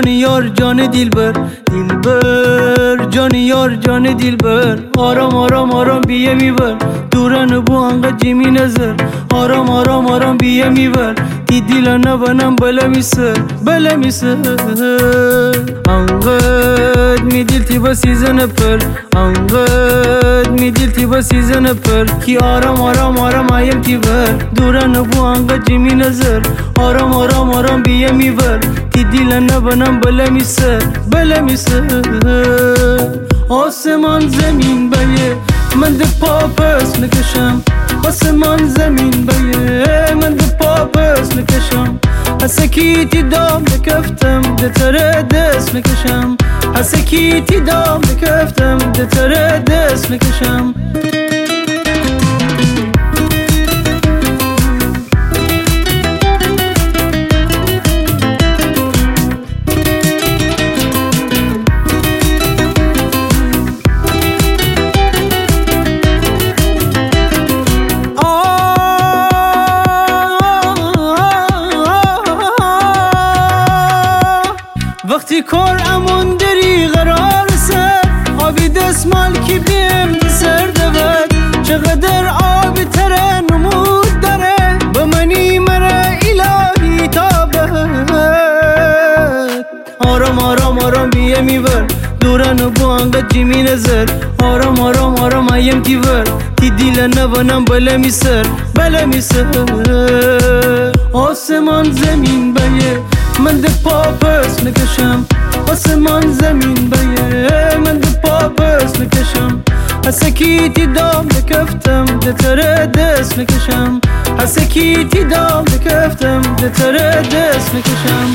یار جان دلبر دلبر جان یار جان دلبر آرام آرام آرام بیه میبر دورن بو انقدر جمی نظر آرام آرام آرام بیه میبر تی دیل نبنم بله میسر انقدر می دل تی با سیزن پر انقدر می دل تی با سیزن پر کی آرام آرام آرام آیم تی بر دورن بو انقدر جمی نظر آرام آرام آرام بیه میبر تی دیل نبنم بله میسر آسمان زمین بیه من ده پاپس نکشم آسمان زمین بیه من ده پاپس نکشم حسکیتی دام نکفتم ده تره دست نکشم حسکیتی دام نکفتم ده تره دست نکشم وقتی کار امون دری قرار سر آبی دستمال کی بیم سر دود چقدر آبی تره نمود داره به منی مره الهی تابت آرام آرام آرام بیه میبر دورن بو انقدر جمی نظر آرام آرام آرام ایم تیور تی دیل نبنم بله میسر آسمان زمین بیه من ده پاپس نکشم آسمان زمین بیه من ده پاپس نکشم حسکیتی دام نکفتم ده تره دست نکشم حسکیتی دام نکفتم ده تره دست نکشم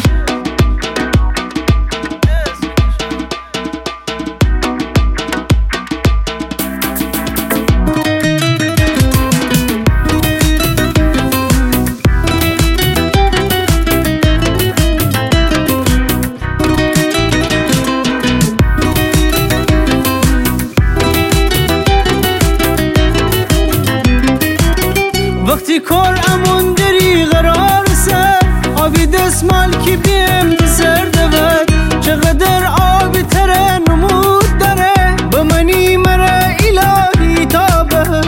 وقتی کار امون دری قرار سر آبی دستمال کی بیم سر دود چقدر آبی تره نمود داره به منی مره الهی تابت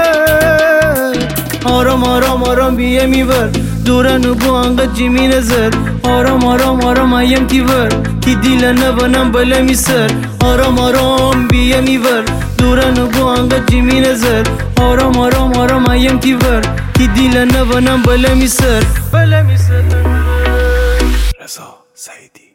آرام آرام آرام بیه میبر دورن بو انقدر جمی نظر آرام آرام آرام ایم تیور تی دیل نبنم بله میسر آرام آرام بیه میبر دورن بو انقدر جمی نظر آرام آرام آرام ایم تیور تی دیل نبنم بله میسر رضا سعیدی.